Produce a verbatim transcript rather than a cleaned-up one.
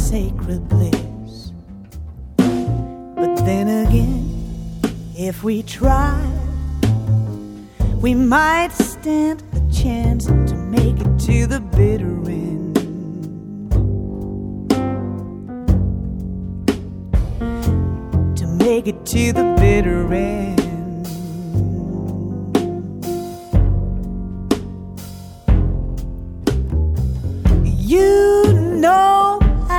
sacred bliss. But then again, if we tried, we might stand a chance to make it to the bitter end. To make it to the bitter end.